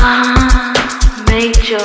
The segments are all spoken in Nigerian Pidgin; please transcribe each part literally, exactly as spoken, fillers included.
Ah, Major.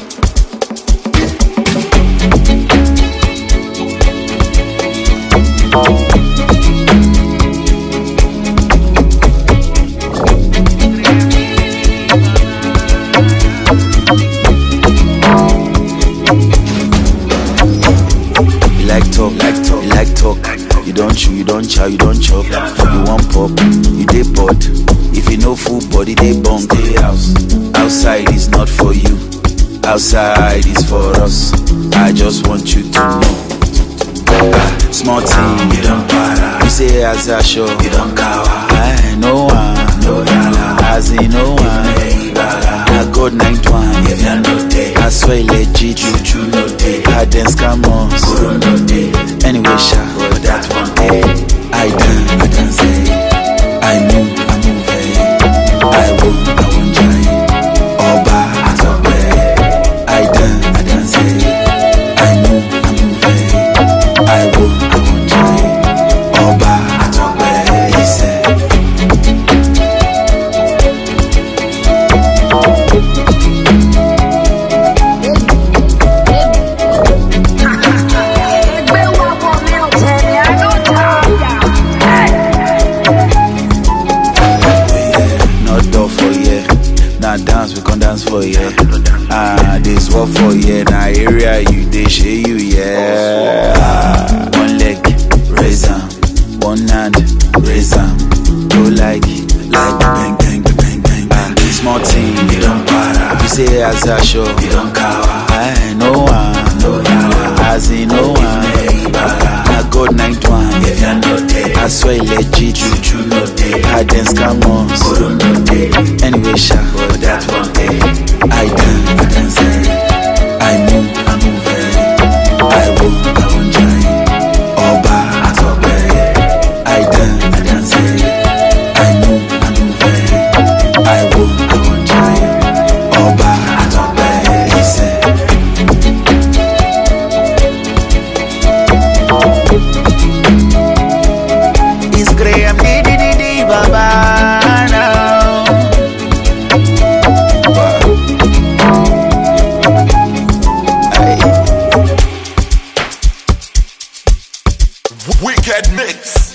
Like talk, like talk, like talk. You don't chew, you don't chow, you don't chop. You want pop, you dey bored. If you know full body, they bunk. Stay house. Outside is not for you. Outside is for us. I just want you to know. Ah, small thing, you don't para. You say as I show, you don't cower. I no one, no dollar. As in no one. I got nine to one. If you know day, I swear legit. You true no day. I dance come on. Guru no day. Anyway, sha, for that one day, I dance, I dance, I move, I move, I won't, I won't try. Oba, I talk, I dance, I dance, I move, I move, I won't, I won't try. Oba, I talk, listen. Dance, we can dance for yeah. Ah, this work for yeah. Now area you they share you yeah. Ah, one leg, raise am. One hand, raise am. Go like, like bang bang bang bang bang. Small thing, you don't para. You say as I show, you don't cower. I no one, no dollar. As in no one. I got nine to one. If you know day, I swear legit. You true no day. I dance come on. Guru no day. Anyway, sha, for that one day, I dance, I dance, I move, I move, I won't, I won't try. Oba, I talk, I dance, I dance, I move, I move, I won't, I won't try. Oba, I talk, listen. It's Graham, di di di di, baba. Wicked mix.